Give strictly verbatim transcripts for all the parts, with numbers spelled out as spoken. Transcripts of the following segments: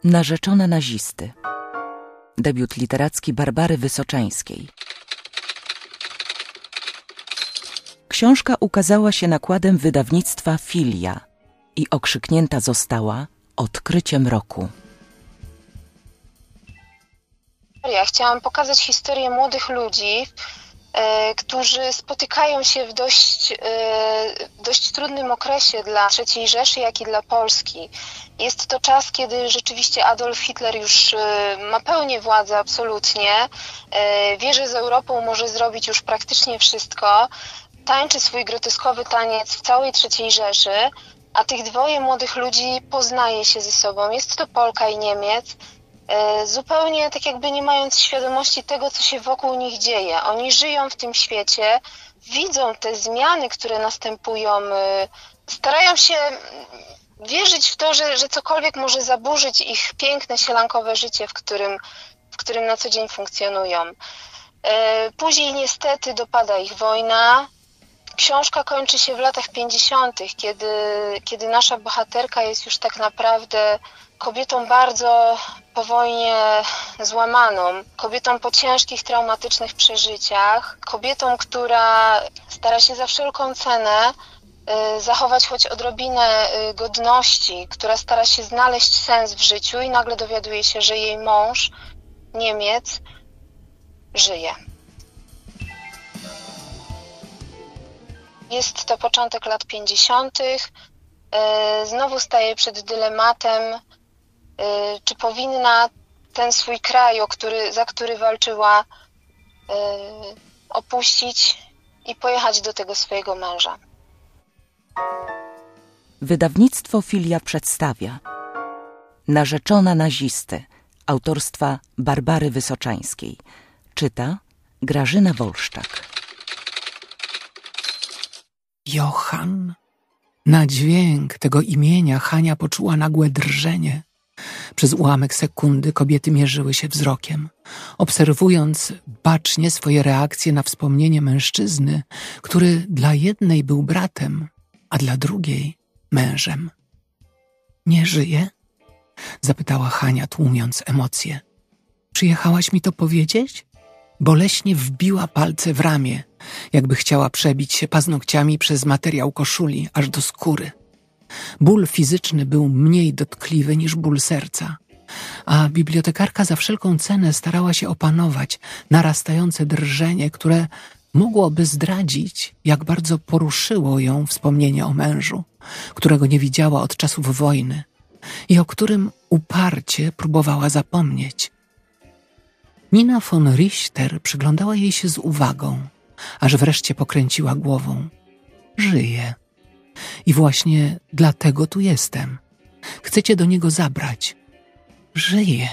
Narzeczona nazisty. Debiut literacki Barbary Wysoczańskiej. Książka ukazała się nakładem wydawnictwa Filia i okrzyknięta została odkryciem roku. Ja chciałam pokazać historię młodych ludzi, e, którzy spotykają się w dość, e, dość trudnym okresie dla trzeciej Rzeszy, jak i dla Polski. Jest to czas, kiedy rzeczywiście Adolf Hitler już e, ma pełnię władzy absolutnie, e, wie, że z Europą może zrobić już praktycznie wszystko, tańczy swój groteskowy taniec w całej trzeciej Rzeszy, a tych dwoje młodych ludzi poznaje się ze sobą. Jest to Polka i Niemiec. Zupełnie tak jakby nie mając świadomości tego, co się wokół nich dzieje. Oni żyją w tym świecie, widzą te zmiany, które następują, starają się wierzyć w to, że, że cokolwiek może zaburzyć ich piękne, sielankowe życie, w którym, w którym na co dzień funkcjonują. Później niestety dopada ich wojna. Książka kończy się w latach pięćdziesiątych, kiedy, kiedy nasza bohaterka jest już tak naprawdę kobietą bardzo po wojnie złamaną, kobietą po ciężkich, traumatycznych przeżyciach, kobietą, która stara się za wszelką cenę y, zachować choć odrobinę y, godności, która stara się znaleźć sens w życiu i nagle dowiaduje się, że jej mąż, Niemiec, żyje. Jest to początek lat pięćdziesiątych. Znowu staje przed dylematem, czy powinna ten swój kraj, o który, za który walczyła, opuścić i pojechać do tego swojego męża. Wydawnictwo Filia przedstawia Narzeczona nazisty autorstwa Barbary Wysoczańskiej. Czyta Grażyna Wolszczak. Johann. Na dźwięk tego imienia Hania poczuła nagłe drżenie. Przez ułamek sekundy kobiety mierzyły się wzrokiem, obserwując bacznie swoje reakcje na wspomnienie mężczyzny, który dla jednej był bratem, a dla drugiej mężem. Nie żyje? Zapytała Hania, tłumiąc emocje. Przyjechałaś mi to powiedzieć? Boleśnie wbiła palce w ramię, jakby chciała przebić się paznokciami przez materiał koszuli aż do skóry. Ból fizyczny był mniej dotkliwy niż ból serca, a bibliotekarka za wszelką cenę starała się opanować narastające drżenie, które mogłoby zdradzić, jak bardzo poruszyło ją wspomnienie o mężu, którego nie widziała od czasów wojny i o którym uparcie próbowała zapomnieć. Nina von Richter przyglądała jej się z uwagą, aż wreszcie pokręciła głową. Żyje. I właśnie dlatego tu jestem. Chcę cię do niego zabrać. Żyje.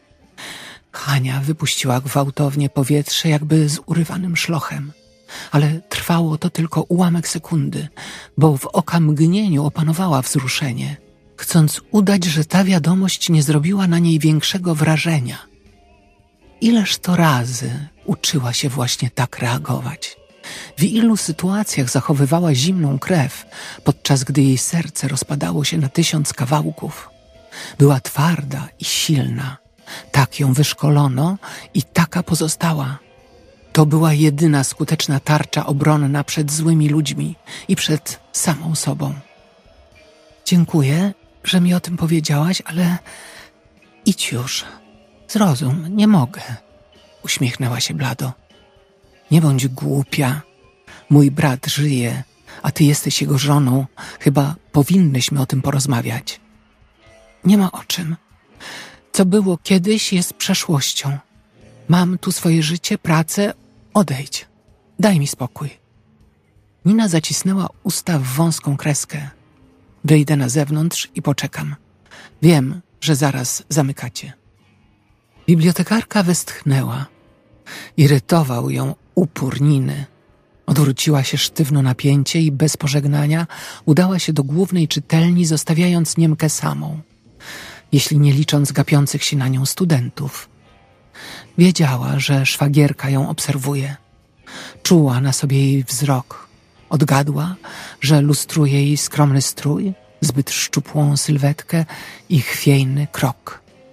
Hania wypuściła gwałtownie powietrze, jakby z urywanym szlochem. Ale trwało to tylko ułamek sekundy, bo w okamgnieniu opanowała wzruszenie, chcąc udać, że ta wiadomość nie zrobiła na niej większego wrażenia. Ileż to razy uczyła się właśnie tak reagować. W ilu sytuacjach zachowywała zimną krew, podczas gdy jej serce rozpadało się na tysiąc kawałków. Była twarda i silna. Tak ją wyszkolono i taka pozostała. To była jedyna skuteczna tarcza obronna przed złymi ludźmi i przed samą sobą. Dziękuję, że mi o tym powiedziałaś, ale idź już. Zrozum, nie mogę. Uśmiechnęła się blado. Nie bądź głupia. Mój brat żyje, a ty jesteś jego żoną. Chyba powinnyśmy o tym porozmawiać. Nie ma o czym. Co było kiedyś, jest przeszłością. Mam tu swoje życie, pracę. Odejdź. Daj mi spokój. Nina zacisnęła usta w wąską kreskę. Wyjdę na zewnątrz i poczekam. Wiem, że zaraz zamykacie. Bibliotekarka westchnęła. Irytował ją upór Niny. Odwróciła się sztywno na pięcie i bez pożegnania udała się do głównej czytelni, zostawiając Niemkę samą, jeśli nie licząc gapiących się na nią studentów. Wiedziała, że szwagierka ją obserwuje. Czuła na sobie jej wzrok. Odgadła, że lustruje jej skromny strój, zbyt szczupłą sylwetkę i chwiejny krok.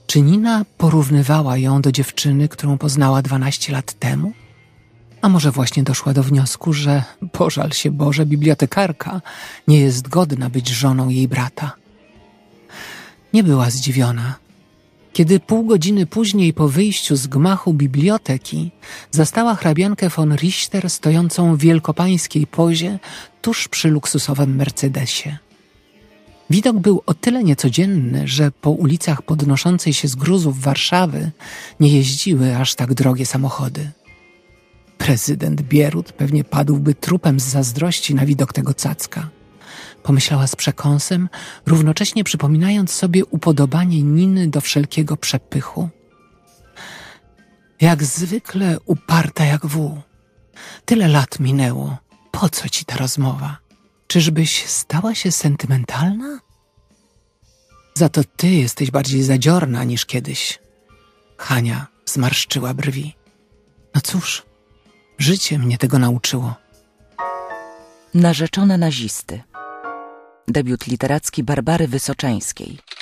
Czy Nina porównywała ją do dziewczyny, którą poznała dwanaście lat temu? A może właśnie doszła do wniosku, że, pożal się Boże, bibliotekarka nie jest godna być żoną jej brata? Nie była zdziwiona, kiedy pół godziny później po wyjściu z gmachu biblioteki zastała hrabiankę von Richter stojącą w wielkopańskiej pozie tuż przy luksusowym Mercedesie. Widok był o tyle niecodzienny, że po ulicach podnoszącej się z gruzów Warszawy nie jeździły aż tak drogie samochody. Prezydent Bierut pewnie padłby trupem z zazdrości na widok tego cacka. Pomyślała z przekąsem, równocześnie przypominając sobie upodobanie Niny do wszelkiego przepychu. Jak zwykle uparta jak wół. Tyle lat minęło. Po co ci ta rozmowa? Czyżbyś stała się sentymentalna? Za to ty jesteś bardziej zadziorna niż kiedyś. Hania zmarszczyła brwi. No cóż, życie mnie tego nauczyło. Narzeczona nazisty. Debiut literacki Barbary Wysoczańskiej.